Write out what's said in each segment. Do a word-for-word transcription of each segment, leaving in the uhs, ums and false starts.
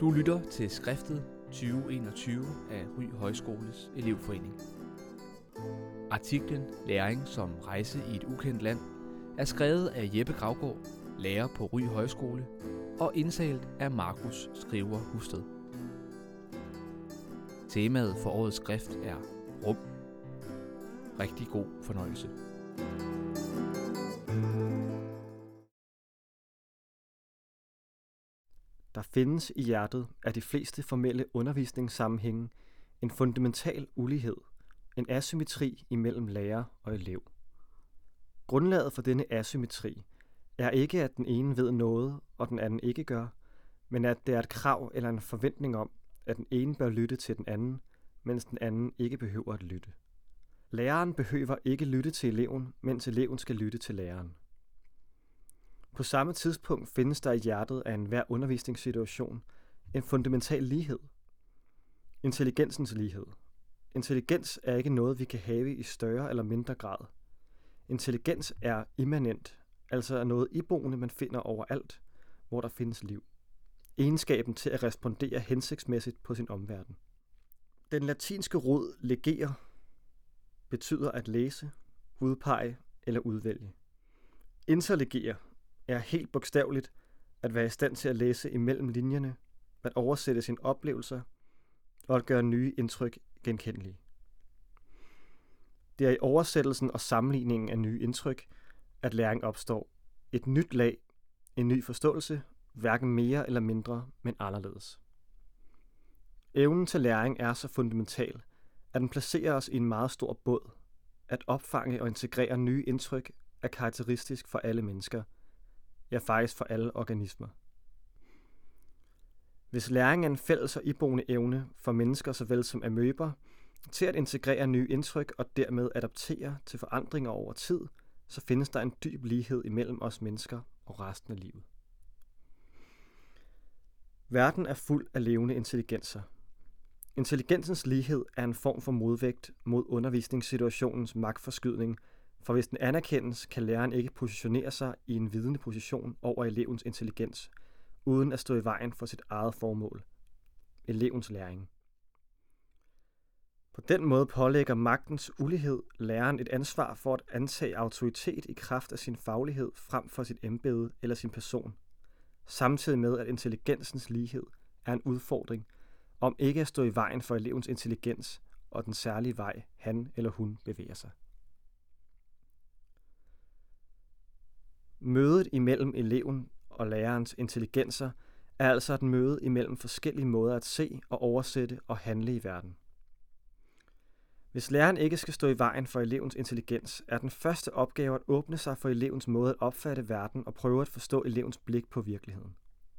Du lytter til skriftet tyve enogtyve af Ry Højskoles elevforening. Artiklen Læring som rejse i et ukendt land er skrevet af Jeppe Gravgaard, lærer på Ry Højskole, og indtalt af Markus Skriver Husted. Temaet for årets skrift er rum. Rigtig god fornøjelse. Der findes i hjertet af de fleste formelle undervisningssammenhænge en fundamental ulighed, en asymmetri imellem lærer og elev. Grundlaget for denne asymmetri er ikke, at den ene ved noget, og den anden ikke gør, men at det er et krav eller en forventning om, at den ene bør lytte til den anden, mens den anden ikke behøver at lytte. Læreren behøver ikke lytte til eleven, mens eleven skal lytte til læreren. På samme tidspunkt findes der i hjertet af enhver undervisningssituation en fundamental lighed. Intelligensens lighed. Intelligens er ikke noget, vi kan have i større eller mindre grad. Intelligens er immanent, altså noget iboende, man finder overalt, hvor der findes liv. Egenskaben til at respondere hensigtsmæssigt på sin omverden. Den latinske rod legere betyder at læse, udpege eller udvælge. Interlegere er helt bogstaveligt at være i stand til at læse imellem linjerne, at oversætte sine oplevelser og at gøre nye indtryk genkendelige. Det er i oversættelsen og sammenligningen af nye indtryk, at læring opstår. Et nyt lag, en ny forståelse, hverken mere eller mindre, men anderledes. Evnen til læring er så fundamental, at den placerer os i en meget stor båd. At opfange og integrere nye indtryk er karakteristisk for alle mennesker, ja faktisk for alle organismer. Hvis læring er en fælles og iboende evne for mennesker såvel som amøber til at integrere nye indtryk og dermed adaptere til forandringer over tid, så findes der en dyb lighed imellem os mennesker og resten af livet. Verden er fuld af levende intelligenser. Intelligensens lighed er en form for modvægt mod undervisningssituationens magtforskydning, for hvis den anerkendes, kan læreren ikke positionere sig i en vidende position over elevens intelligens, uden at stå i vejen for sit eget formål, elevens læring. På den måde pålægger magtens ulighed læreren et ansvar for at antage autoritet i kraft af sin faglighed frem for sit embede eller sin person, samtidig med at intelligensens lighed er en udfordring om ikke at stå i vejen for elevens intelligens og den særlige vej, han eller hun bevæger sig. Mødet imellem eleven og lærerens intelligenser er altså et møde imellem forskellige måder at se og oversætte og handle i verden. Hvis læreren ikke skal stå i vejen for elevens intelligens, er den første opgave at åbne sig for elevens måde at opfatte verden og prøve at forstå elevens blik på virkeligheden.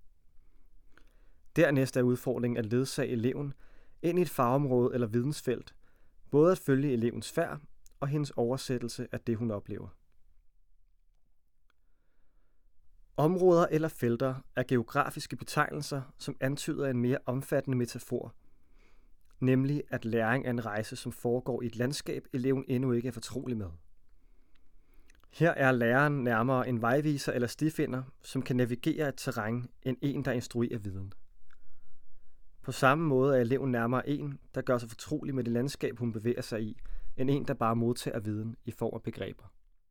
Dernæst er udfordringen at ledsage eleven ind i et fagområde eller vidensfelt, både at følge elevens færd og hendes oversættelse af det, hun oplever. Områder eller felter er geografiske betegnelser, som antyder en mere omfattende metafor, nemlig at læring er en rejse, som foregår i et landskab, eleven endnu ikke er fortrolig med. Her er læreren nærmere en vejviser eller stifinder, som kan navigere et terræn, end en, der instruerer viden. På samme måde er eleven nærmere en, der gør sig fortrolig med det landskab, hun bevæger sig i, end en, der bare modtager viden i form af begreber.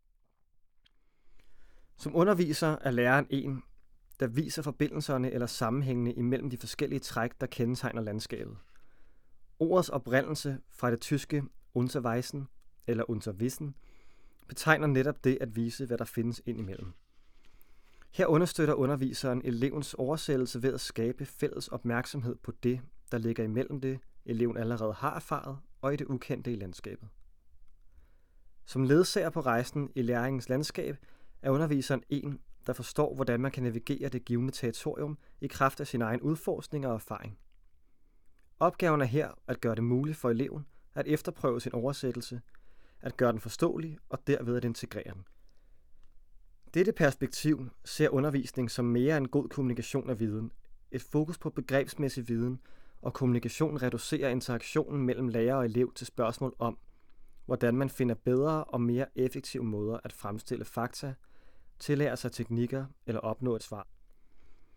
Som underviser er læreren en, der viser forbindelserne eller sammenhængene imellem de forskellige træk, der kendetegner landskabet. Ordets oprindelse fra det tyske Unterweisen eller Unterwissen betegner netop det at vise, hvad der findes indimellem. Her understøtter underviseren elevens oversættelse ved at skabe fælles opmærksomhed på det, der ligger imellem det, eleven allerede har erfaret, og i det ukendte i landskabet. Som ledsager på rejsen i læringens landskab er underviseren en, der forstår, hvordan man kan navigere det givne territorium i kraft af sin egen udforskning og erfaring. Opgaven er her at gøre det muligt for eleven at efterprøve sin oversættelse, at gøre den forståelig og derved at integrere den. Dette perspektiv ser undervisning som mere en god kommunikation af viden, et fokus på begrebsmæssig viden, og kommunikation reducerer interaktionen mellem lærer og elev til spørgsmål om, hvordan man finder bedre og mere effektive måder at fremstille fakta, tillære sig teknikker eller opnå et svar.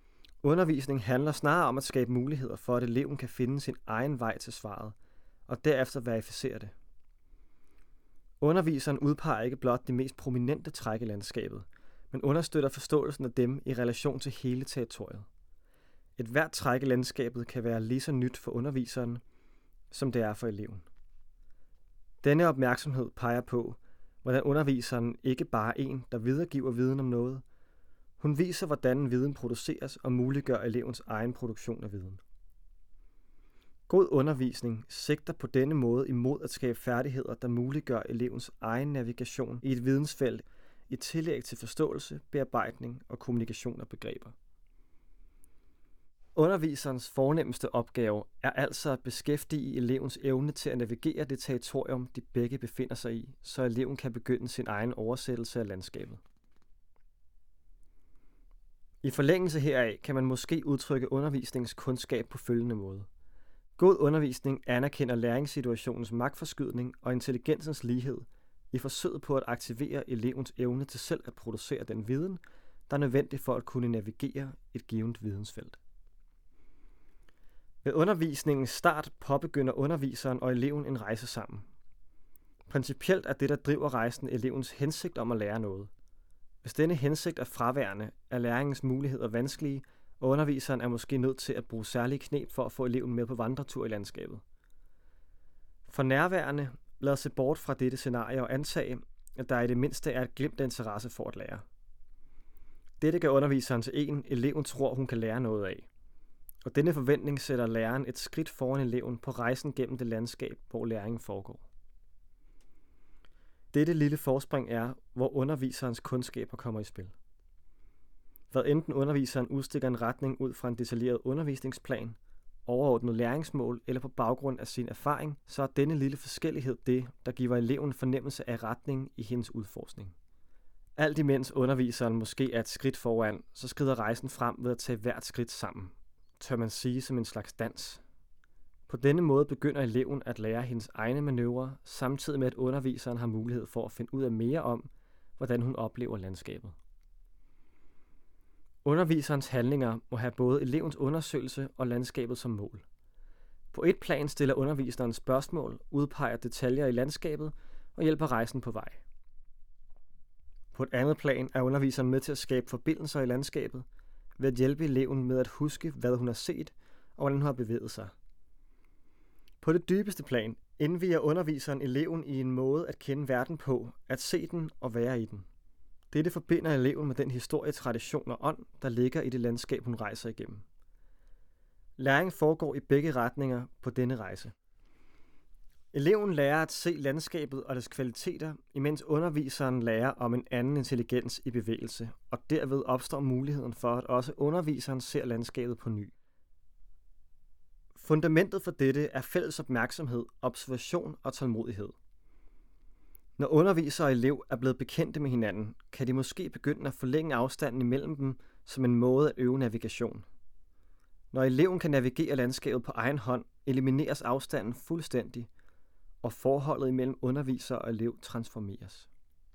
Undervisning handler snarere om at skabe muligheder for, at eleven kan finde sin egen vej til svaret, og derefter verificere det. Underviseren udpeger ikke blot de mest prominente træk i landskabet, men understøtter forståelsen af dem i relation til hele territoriet. Et hvert træk i landskabet kan være lige så nyt for underviseren, som det er for eleven. Denne opmærksomhed peger på, hvordan underviseren ikke bare er en, der videregiver viden om noget. Hun viser, hvordan viden produceres og muliggør elevens egen produktion af viden. God undervisning sigter på denne måde imod at skabe færdigheder, der muliggør elevens egen navigation i et vidensfelt i tillæg til forståelse, bearbejdning og kommunikation af begreber. Underviserens fornemmeste opgave er altså at beskæftige elevens evne til at navigere det territorium, de begge befinder sig i, så eleven kan begynde sin egen oversættelse af landskabet. I forlængelse heraf kan man måske udtrykke undervisningens kundskab på følgende måde. God undervisning anerkender læringssituationens magtforskydning og intelligensens lighed i forsøget på at aktivere elevens evne til selv at producere den viden, der er nødvendig for at kunne navigere et givet vidensfelt. Ved undervisningens start påbegynder underviseren og eleven en rejse sammen. Principielt er det, der driver rejsen, elevens hensigt om at lære noget. Hvis denne hensigt er fraværende, er læringens muligheder vanskelige, og underviseren er måske nødt til at bruge særlige kneb for at få eleven med på vandretur i landskabet. For nærværende lad os se bort fra dette scenarie og antage, at der i det mindste er et glimt af interesse for at lære. Dette gør underviseren til en, eleven tror, hun kan lære noget af. Og denne forventning sætter læreren et skridt foran eleven på rejsen gennem det landskab, hvor læringen foregår. Dette lille forspring er, hvor underviserens kundskaber kommer i spil. Hvad enten underviseren udstikker en retning ud fra en detaljeret undervisningsplan, overordnet læringsmål eller på baggrund af sin erfaring, så er denne lille forskellighed det, der giver eleven fornemmelse af retning i hendes udforskning. Alt imens underviseren måske er et skridt foran, så skrider rejsen frem ved at tage hvert skridt sammen. Tør man sige som en slags dans. På denne måde begynder eleven at lære hendes egne manøvrer, samtidig med at underviseren har mulighed for at finde ud af mere om, hvordan hun oplever landskabet. Underviserens handlinger må have både elevens undersøgelse og landskabet som mål. På et plan stiller underviseren spørgsmål, udpeger detaljer i landskabet og hjælper rejsen på vej. På et andet plan er underviseren med til at skabe forbindelser i landskabet, ved at hjælpe eleven med at huske, hvad hun har set og hvordan hun har bevæget sig. På det dybeste plan indvier underviseren eleven i en måde at kende verden på, at se den og være i den. Dette forbinder eleven med den historie, tradition og ånd, der ligger i det landskab, hun rejser igennem. Læring foregår i begge retninger på denne rejse. Eleven lærer at se landskabet og dets kvaliteter, imens underviseren lærer om en anden intelligens i bevægelse, og derved opstår muligheden for, at også underviseren ser landskabet på ny. Fundamentet for dette er fælles opmærksomhed, observation og tålmodighed. Når underviser og elev er blevet bekendte med hinanden, kan de måske begynde at forlænge afstanden imellem dem som en måde at øve navigation. Når eleven kan navigere landskabet på egen hånd, elimineres afstanden fuldstændig, og forholdet imellem underviser og elev transformeres.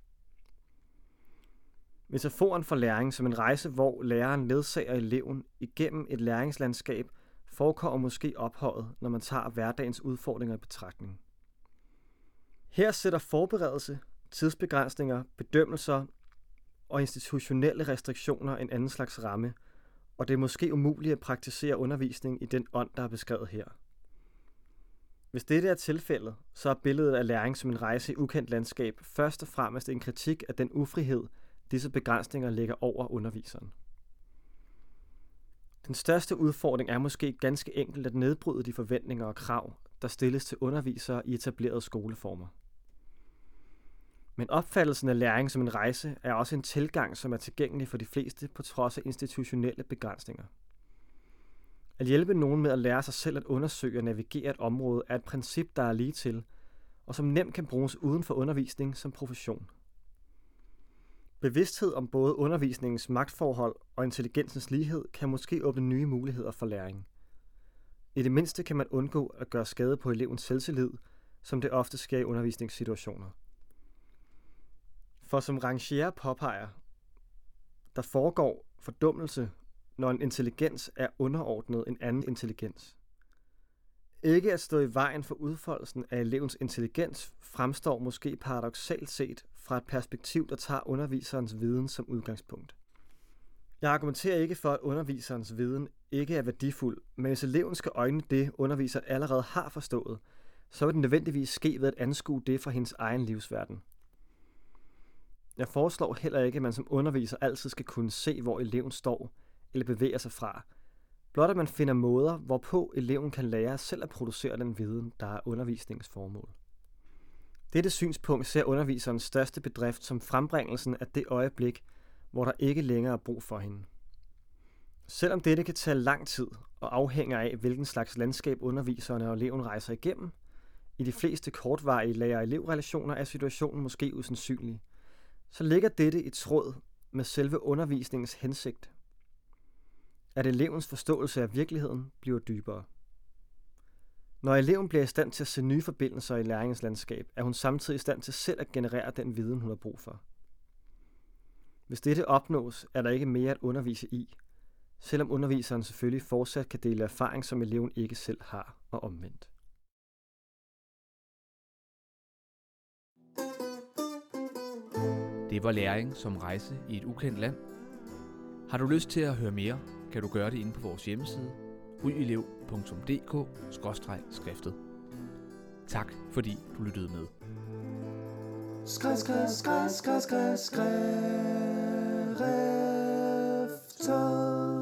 Metaforen for læring som en rejse, hvor læreren ledsager eleven igennem et læringslandskab, forekommer måske ophøjet, når man tager hverdagens udfordringer i betragtning. Her sætter forberedelse, tidsbegrænsninger, bedømmelser og institutionelle restriktioner en anden slags ramme, og det er måske umuligt at praktisere undervisning i den ånd, der er beskrevet her. Hvis dette er tilfældet, så er billedet af læring som en rejse i ukendt landskab først og fremmest en kritik af den ufrihed, disse begrænsninger lægger over underviseren. Den største udfordring er måske ganske enkelt at nedbryde de forventninger og krav, der stilles til undervisere i etablerede skoleformer. Men opfattelsen af læring som en rejse er også en tilgang, som er tilgængelig for de fleste på trods af institutionelle begrænsninger. At hjælpe nogen med at lære sig selv at undersøge og navigere et område er et princip, der er lige til, og som nemt kan bruges uden for undervisning som profession. Bevidsthed om både undervisningens magtforhold og intelligensens lighed kan måske åbne nye muligheder for læring. I det mindste kan man undgå at gøre skade på elevens selvtillid, som det ofte sker i undervisningssituationer. For som Rancière påpeger, der foregår fordummelse, når en intelligens er underordnet en anden intelligens. Ikke at stå i vejen for udfoldelsen af elevens intelligens fremstår måske paradoksalt set fra et perspektiv, der tager underviserens viden som udgangspunkt. Jeg argumenterer ikke for, at underviserens viden ikke er værdifuld, men hvis eleven skal øjne det, underviseren allerede har forstået, så vil det nødvendigvis ske ved at anskue det fra hendes egen livsverden. Jeg foreslår heller ikke, at man som underviser altid skal kunne se, hvor eleven står eller bevæger sig fra. Blot at man finder måder, hvorpå eleven kan lære selv at producere den viden, der er undervisningens formål. Dette synspunkt ser underviserens største bedrift som frembringelsen af det øjeblik, hvor der ikke længere er brug for hende. Selvom dette kan tage lang tid og afhænger af, hvilken slags landskab underviserne og eleven rejser igennem, i de fleste kortvarige lærer-elev-relationer er situationen måske usandsynlig, så ligger dette i tråd med selve undervisningens hensigt, at elevens forståelse af virkeligheden bliver dybere. Når eleven bliver i stand til at se nye forbindelser i læringens landskab, er hun samtidig i stand til selv at generere den viden, hun har brug for. Hvis dette opnås, er der ikke mere at undervise i, selvom underviseren selvfølgelig fortsat kan dele erfaring, som eleven ikke selv har, og omvendt. Det var læring som rejse i et ukendt land. Har du lyst til at høre mere, kan du gøre det inde på vores hjemmeside ryelev punktum d k skråstreg skriftet. Tak fordi du lyttede med. Skræ, skræ, skræ, skræ, skræ, skriftet.